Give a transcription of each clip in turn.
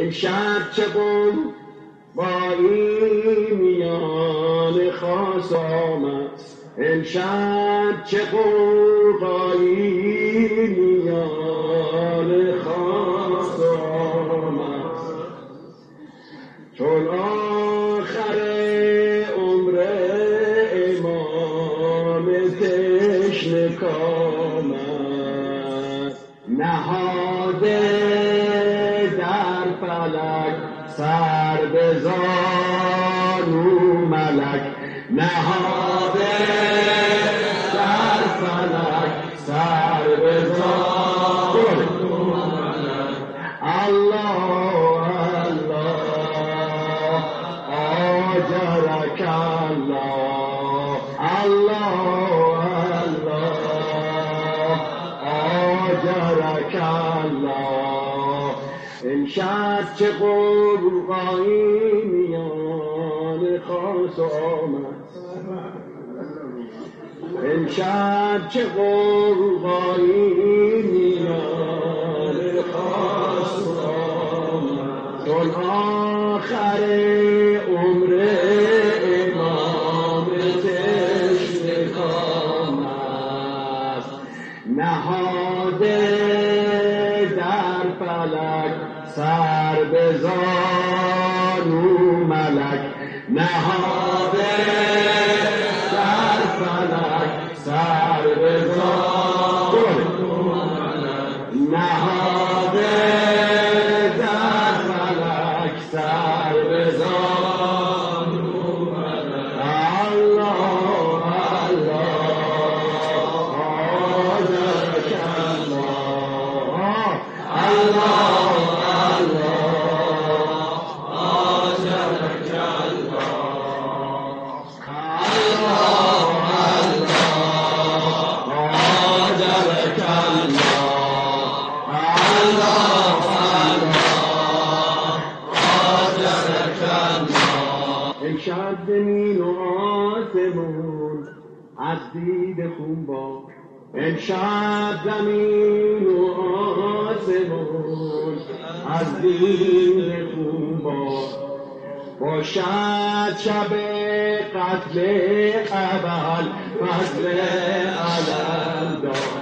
امشب چه قوقایی میان خاص آمد، امشب چه قوقایی میان خاص آمد، چون آخر عمر امام تشنه کامد، نهاده در فلک سر به زانو ملک، نهاده در فلک سر به زانو ملک. الله الله آجرک الله، الله الله آجرک الله. امشب چه قوقایی میان خاص آمد، امشب چه قوقایی میان خاص آمد، چون آخر عمر امام تشنه کامد، نهاده در فلک سر به زانو ملک، نهاده در فلک سر به زانو ملک، نهاده در فلک سر به زانو ملک. الله الله آجرک الله، الله امشب زمین و آسمون از دید خون با، امشب زمین و آسمون از دید خون با، باشد شب قتل اول فضل علم داد،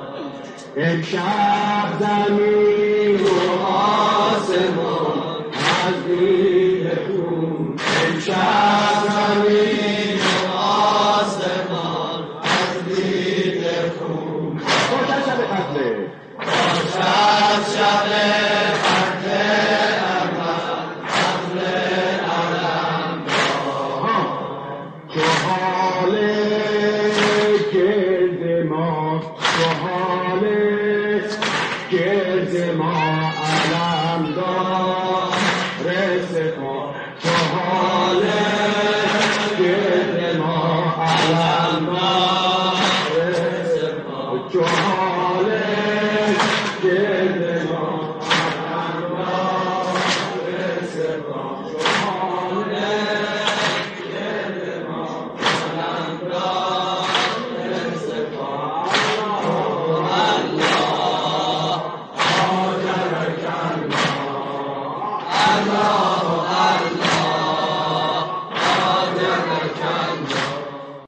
امشب زمین و آسمون از دید خون، امشب زمین و آسمان از دید خون، باشد شب قتل، باشد شب قتل اول فضل علم داد، چو حال گرد ما، چو حال گرد ما علم داد رسپا، چو حال گرد ما علم داد رسپا، چو حال